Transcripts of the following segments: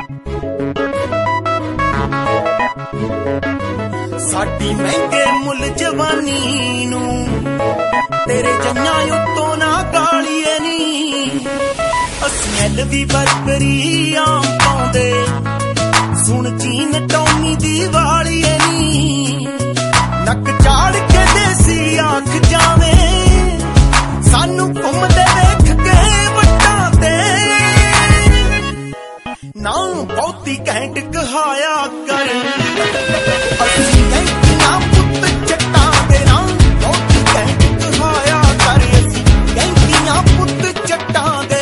साडी महंगे मुल जवानी नू तेरे जन्ना उत्तों ना गालिए नी असमैल भी बरबरी आम पाउंदे सुन चीन टोमी दी वालिए नी नक चाड़ के देसी आंख जावे सानू घुमदे वेख के वट्टां ते ना बहुती घैंट कहाया कर असी कैंटियां पुत्त जट्टां दे ना बहुती घैंट कहाया कर असी कैंटियां पुत्त जट्टां दे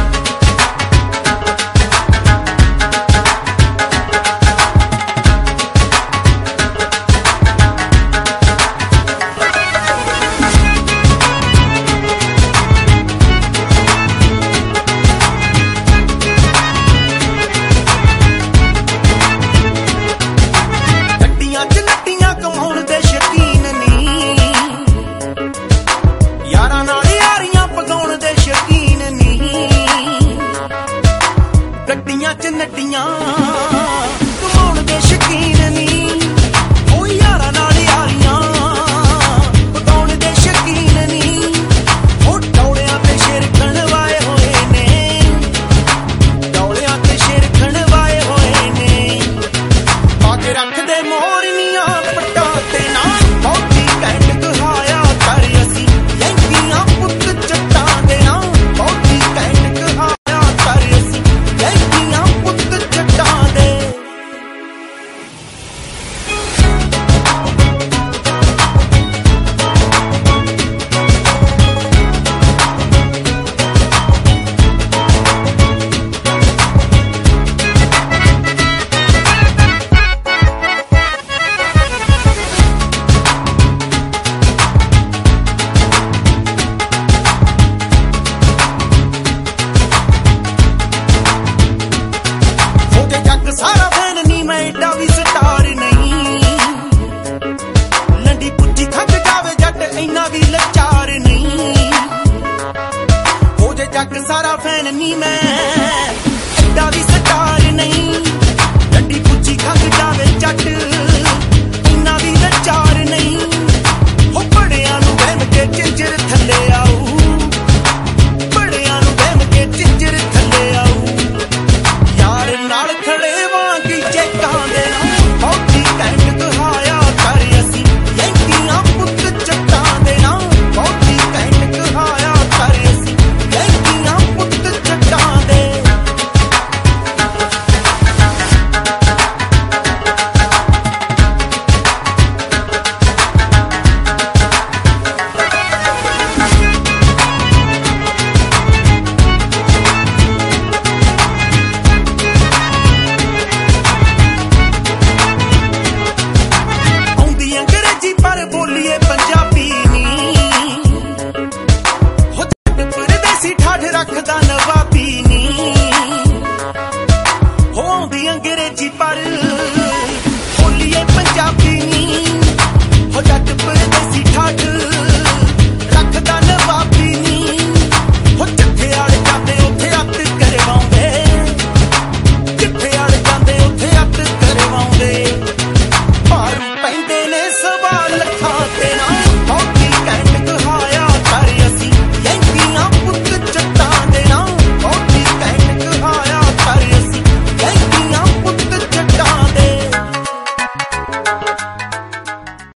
नटियां कमाउण दे शकीन नी ओ यारां नाल यारियां पकाउण दे शकीन नी ओ डौलियां ते शेर खणवाए होए ने डौलियां ते शेर खणवाए होए ने पाके रखदे मोरनियां पट्टां ते ना बहुती घैंट कहाया कर असी यंकियां पुत्त जट्टां दे ना बहुती घैंट कहाया कर असी यंकियां सारा फैन नी मैं एडा भी स्टार नहीं लंडी पुच्ची थक जावे जट इना भी लचार नहीं हो जे जग सारा फैन नी मैं एडा भी स्टार नहीं लंडी पुच्ची थक जावे जट इना भी लचार नहीं हो बड़ियां नू बहम के चिंजर थल्ले आऊ बड़ियां नू बहम के चिंजर थल्ले आऊ यार नाल खड़े वांगी चेकां दे बहुती घैंट कहाया कर असी यंकियां पुत्त जट्टां दे ना बहुती घैंट कहाया कर असी यंकियां पुत्त जट्टां दे पर बोलिए पंजाबी नी हो जट परदेसी ठाठ रखदा नवाबी नी हो आउंदी अंग्रेजी पर बोलिए पंजाबी नी